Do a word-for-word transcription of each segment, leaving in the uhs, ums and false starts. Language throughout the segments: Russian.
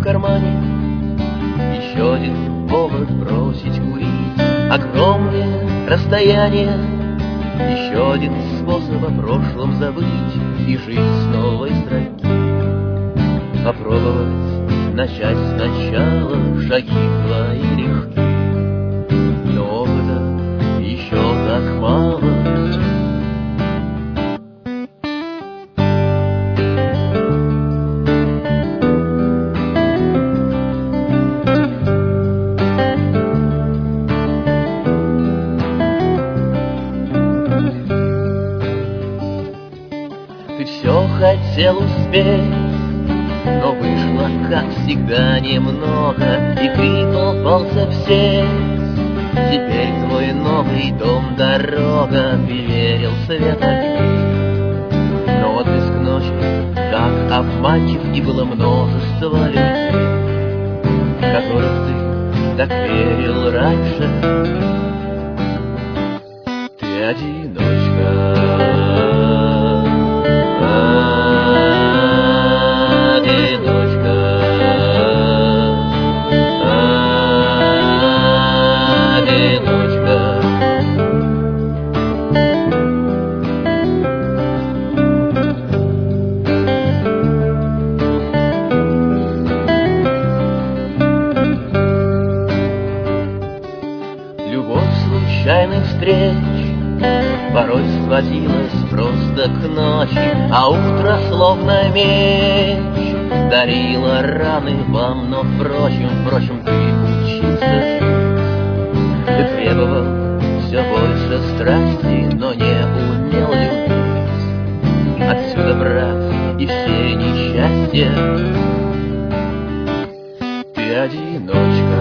кармане, еще один повод бросить курить. Огромные расстояния, еще один способ о прошлом забыть и жить с новой строки. Попробовать начать сначала, шаги твои легки, но опыта еще так мало. Ты все хотел успеть, но вышло, как всегда, немного, и ты попался в сеть. Теперь твой новый дом — дорога, ты верил в свет огней. Но отблеск ночи так обманчив, и было множество людей, в которых ты так верил раньше. Ты одиночка, случайных встреч порой сводилась просто к ночи, а утро словно меч дарило раны вам, но впрочем, впрочем, ты учился жить. Ты требовал все больше страсти, но не умел любить. Отсюда брат и все несчастья. Ты одиночка,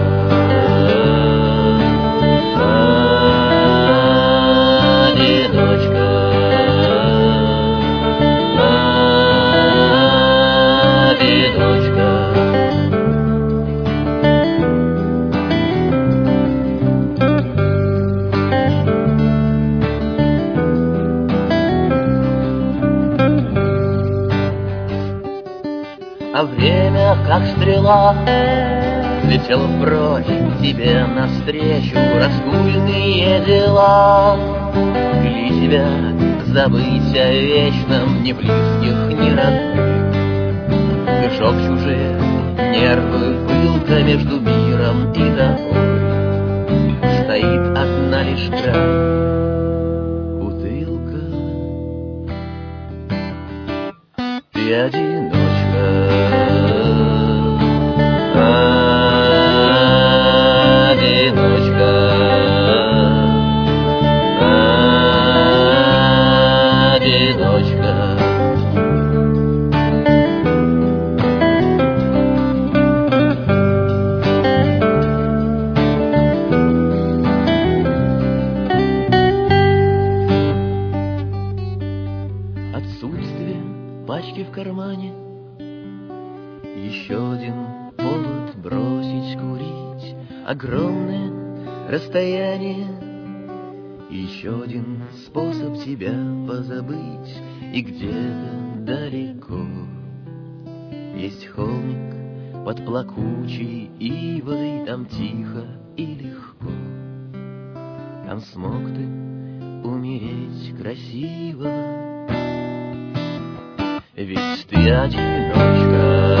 а время, как стрела, летело прочь тебе навстречу. Разгульные дела могли тебя забыть о вечном, ни близких, ни родных. Ты жег чужие нервы, пылка между миром и тобой. Стоит одна лишь край, бутылка. Ты одиночка, одиночка, одиночка. Отсутствие пачки в кармане, еще один повод бросить курить. Огромное расстояние, еще один способ тебя позабыть. И где-то далеко есть холмик под плакучей ивой, там тихо и легко. Там смог ты умереть красиво, ведь ты одиночка.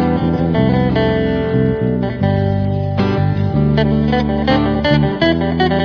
Thank you.